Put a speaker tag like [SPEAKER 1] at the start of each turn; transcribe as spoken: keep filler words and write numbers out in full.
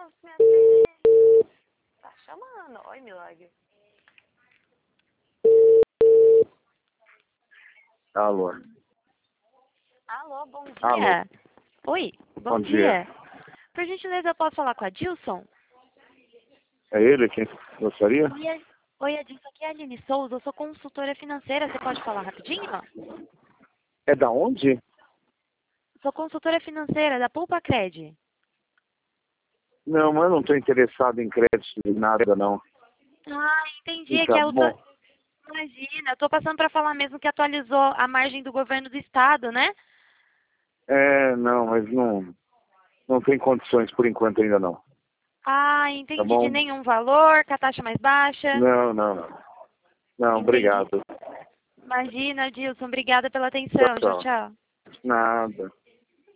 [SPEAKER 1] Posso me atender? Tá chamando. Oi, Milagre.
[SPEAKER 2] Alô.
[SPEAKER 1] Alô, bom dia.
[SPEAKER 2] Alô.
[SPEAKER 1] Oi, bom,
[SPEAKER 2] Bom
[SPEAKER 1] dia.
[SPEAKER 2] dia.
[SPEAKER 1] Por gentileza, eu posso falar com a Dilson?
[SPEAKER 2] É ele quem gostaria?
[SPEAKER 1] Oi, a- Oi, Adilson, aqui é a Aline Souza, eu sou consultora financeira, você pode falar rapidinho?
[SPEAKER 2] É da onde?
[SPEAKER 1] Sou consultora financeira da Poupa Cred.
[SPEAKER 2] Não, mas eu não estou interessado em crédito de nada, não.
[SPEAKER 1] Ah, entendi,
[SPEAKER 2] E
[SPEAKER 1] é que
[SPEAKER 2] tá
[SPEAKER 1] eu tô...
[SPEAKER 2] bom.
[SPEAKER 1] Imagina, eu tô passando para falar mesmo que atualizou a margem do governo do estado, né?
[SPEAKER 2] É, não, mas não, não tem condições por enquanto ainda não.
[SPEAKER 1] Ah,
[SPEAKER 2] Tá
[SPEAKER 1] entendi, de
[SPEAKER 2] bom?
[SPEAKER 1] nenhum valor, com a taxa mais baixa.
[SPEAKER 2] Não, não, não. Não,
[SPEAKER 1] Entendi.
[SPEAKER 2] obrigado.
[SPEAKER 1] Imagina, Dilson, obrigada pela
[SPEAKER 2] Tchau,
[SPEAKER 1] atenção. Tchau,
[SPEAKER 2] tchau.
[SPEAKER 1] tchau.
[SPEAKER 2] Nada.